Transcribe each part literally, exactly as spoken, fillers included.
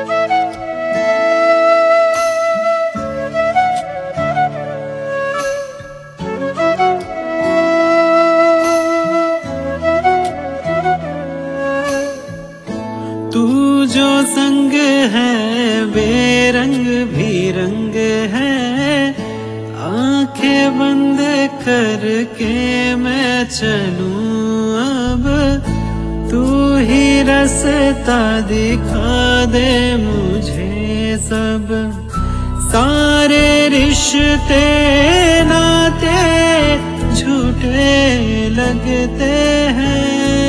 तू जो संग है बेरंग भी रंग है, आंखें बंद करके मैं चलूं अब, तू ही रास्ता दिखा दे मुझे सब। सारे रिश्ते नाते झूठे लगते हैं,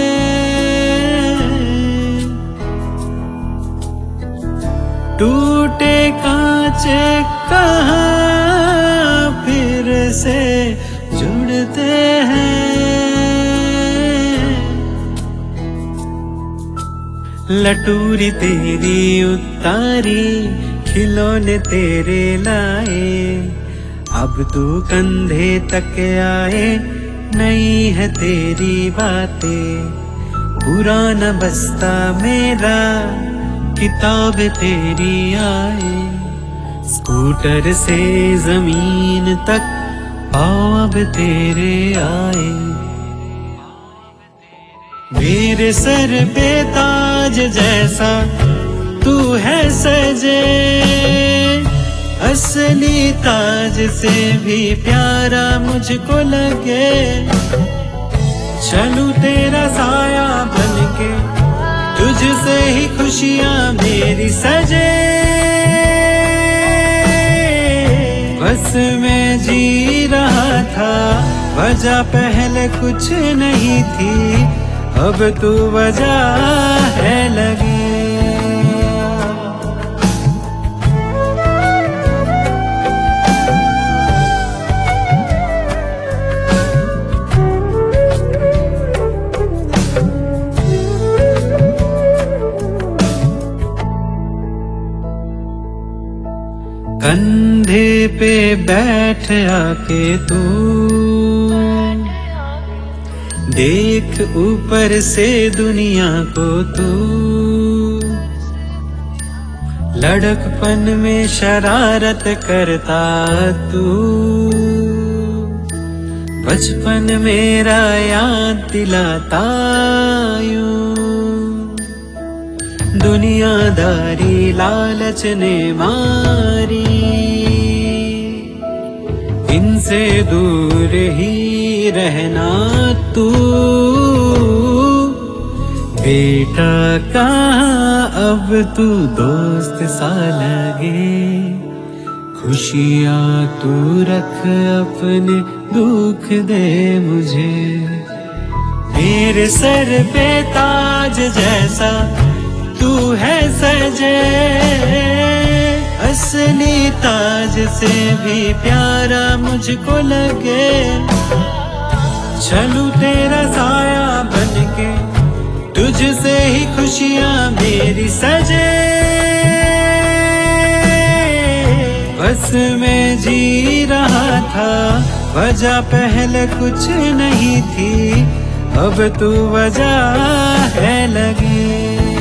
टूटे कांच कहाँ फिर से जुड़ते हैं। लटूरी तेरी उतारी खिलौने तेरे लाए, अब तू कंधे तक आए, नई है तेरी बातें। पुराना बस्ता मेरा किताब तेरी आए, स्कूटर से जमीन तक पाँव अब तेरे आए। मेरे सर पे ताज जैसा तू है सजे, असली ताज से भी प्यारा मुझको लगे। चलूं तेरा साया बनके, तुझसे ही खुशियां मेरी सजे। बस मैं जी रहा था, वजह पहले कुछ नहीं थी, अब तू वजह है लगी। कंधे पे बैठ आके तू, देख ऊपर से दुनिया को तू। लड़कपन में शरारत करता तू, बचपन मेरा याद दिलाता यूं। दुनियादारी लालच ने मारी, इनसे दूर ही रहना तू। बेटा कहाँ अब तू दोस्त सा लगे, खुशियाँ तू रख अपने, दुख दे मुझे। मेरे सर पे ताज जैसा तू है सजे, असली ताज से भी प्यारा मुझको लगे। चलूं तेरा साया बनके, तुझसे ही खुशियां मेरी सजे। बस मैं जी रहा था, वजह पहले कुछ नहीं थी, अब तू वजह है लगी।